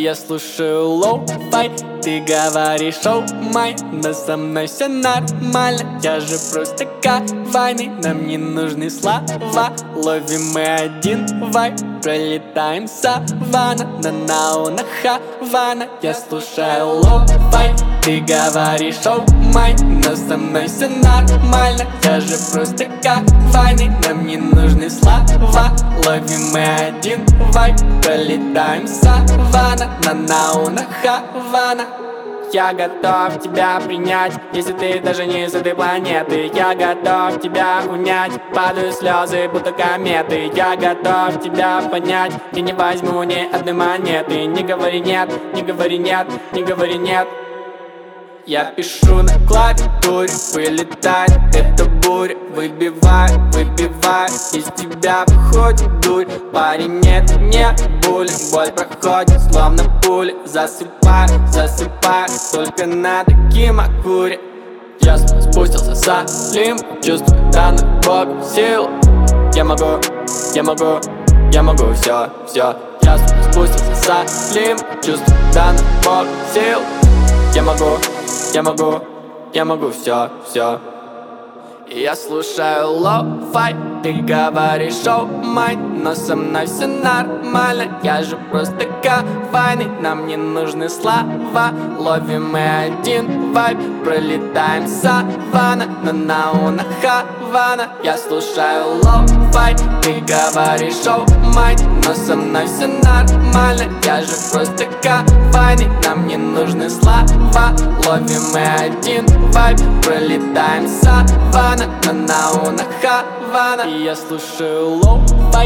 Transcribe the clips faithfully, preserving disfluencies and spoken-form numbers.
Я слушаю лоу-фай, ты говоришь оу май, но со мной все нормально. Я же просто кавайный, нам не нужны слова. Ловим мы один вайб, пролетаем саванна, на науна Хавана. Я слушаю лоу-фай, ты говоришь оу май, но со мной все нормально. Я же просто кавайный, нам не нужны слова. Ловим мы один вайб, пролетаем саванна, на науна Хавана. Я готов тебя принять, если ты даже не из этой планеты. Я готов тебя унять, падают слезы, будто кометы. Я готов тебя понять, я не возьму ни одной монеты. Не говори нет, не говори нет, не говори нет. Я пишу на клавиатуре, вылетает эта буря. Выбивай, выбивай, из тебя выходит дурь. Парень, нет, не буль, боль проходит, словно пуля. Засыпай, засыпай, только на таким акуре. Я спустился со лим, чувствую данную Богу сил. Я могу, я могу, я могу все, все. Я спустился со лим, чувствую данную Богу сил. Я могу, я могу, я могу все, все. Я слушаю лоу-фай, ты говоришь оу май, но со мной все нормально. Я же просто кавайный, нам не нужны слова. Ловим мы один вайб, пролетаем саванна, на науна Хавана. Я слушаю лоу-фай, ты говоришь оу май, но со мной все нормально. Я же просто кавайный, нам не нужны слова. Ловим мы один вайб, пролетаем саванна, на науна Хавана. И я слушаю лоу-фай,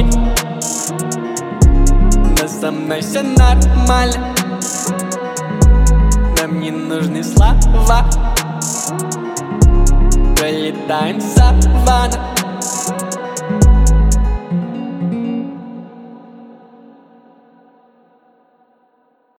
но со мной все нормально. Нам не нужны слова. Пролетаем саванна.